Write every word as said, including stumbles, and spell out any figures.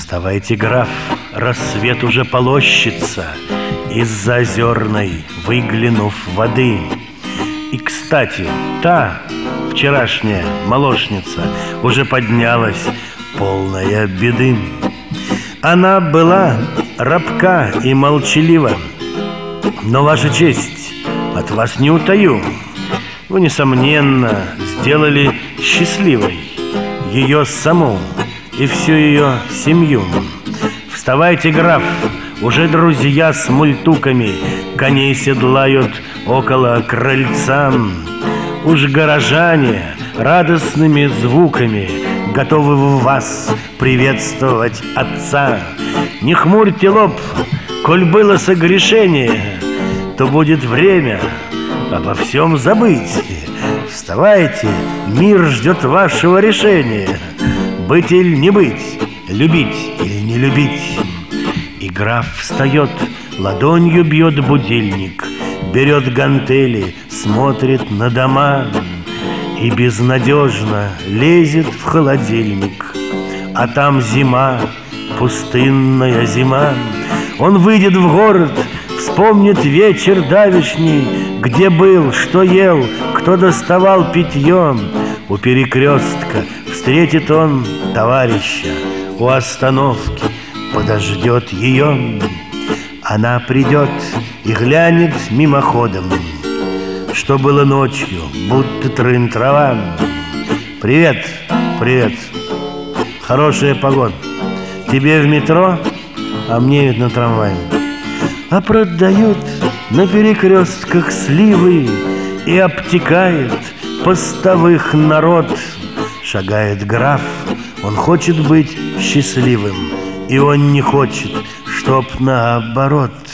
Вставайте, граф, рассвет уже полощется из-за озерной, выглянув воды. И, кстати, та вчерашняя молочница уже поднялась, полная беды. Она была рабка и молчалива, но, ваша честь, от вас не утаю, вы, несомненно, сделали счастливой ее саму и всю ее семью. Вставайте, граф, уже друзья с мультуками коней седлают около крыльца. Уж горожане радостными звуками готовы в вас приветствовать отца. Не хмурьте лоб, коль было согрешение, то будет время обо всем забыть. Вставайте, мир ждет вашего решения. Быть или не быть, любить или не любить. И граф встает, ладонью бьет будильник, берет гантели, смотрит на дома и безнадежно лезет в холодильник. А там зима, пустынная зима. Он выйдет в город, вспомнит вечер давешний, где был, что ел, кто доставал питьем. У перекрестка встретит он товарища, у остановки подождет ее. Она придет и глянет мимоходом, что было ночью, будто трын-трава. Привет, привет, хорошая погода. Тебе в метро, а мне ведь на трамвае. А продает на перекрестках сливы и обтекает постовых народ. Шагает граф, он хочет быть счастливым, и он не хочет, чтоб наоборот.